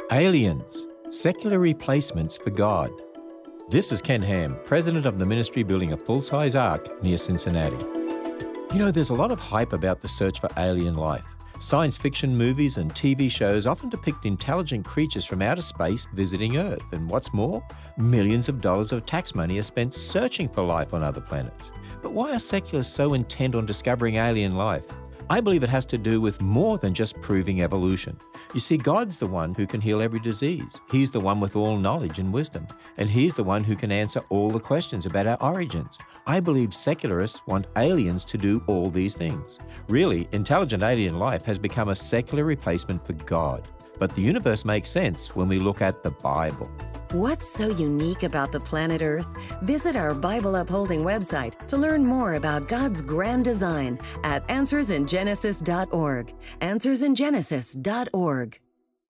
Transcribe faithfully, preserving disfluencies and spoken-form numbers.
Aliens, secular replacements for God. This is Ken Ham, president of the ministry building a full-size ark near Cincinnati. You know, there's a lot of hype about the search for alien life. Science fiction movies and T V shows often depict intelligent creatures from outer space visiting Earth. And what's more, millions of dollars of tax money are spent searching for life on other planets. But why are secularists so intent on discovering alien life? I believe it has to do with more than just proving evolution. You see, God's the one who can heal every disease. He's the one with all knowledge and wisdom. And He's the one who can answer all the questions about our origins. I believe secularists want aliens to do all these things. Really, intelligent alien life has become a secular replacement for God. But the universe makes sense when we look at the Bible. What's so unique about the planet Earth? Visit our Bible Upholding website to learn more about God's grand design at answers in genesis dot org. answers in genesis dot org.